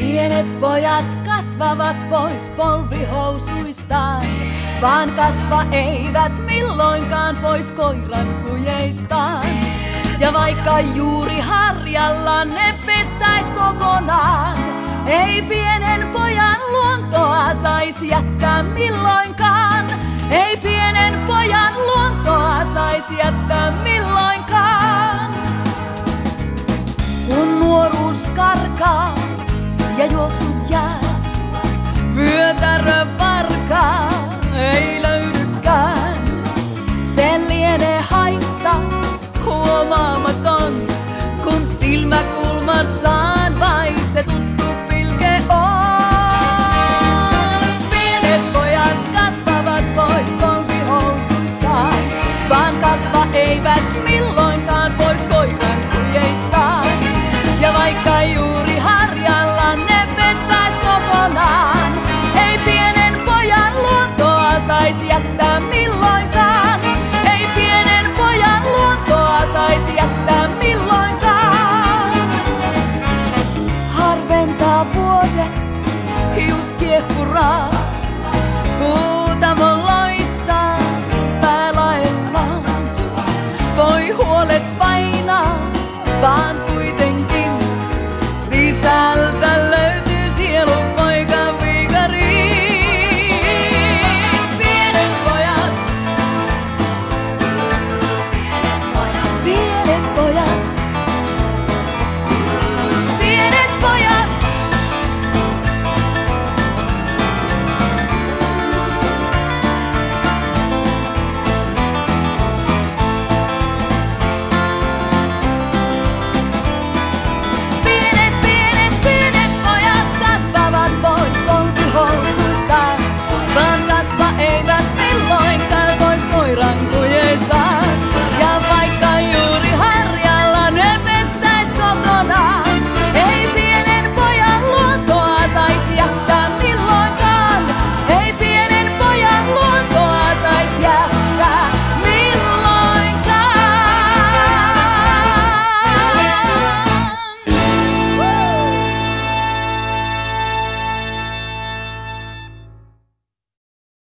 Pienet pojat kasvavat pois polvihousuistaan, vaan kasva eivät milloinkaan pois koiran kujeistaan. Ja vaikka juuri harjalla ne pestäis kokonaan, ei pienen pojan luontoa sais jättää milloinkaan. Ei pienen pojan luontoa sais jättää milloinkaan. Kun nuoruus karkaa ja juoksut jää, vyötärö parkaa ei löydykään. Se lienee haitta huomaamaton, kun silmäkulmassaan vain se tuttu pilke on. Pienet pojat kasvavat pois polvihousuistaan, vaan kasva eivät milloinkaan pois koiran kujeistaan. Ja vaikka juuri harjalla ne pestäis kokonaan, ei pienen pojan luontoa sais jättää milloinkaan.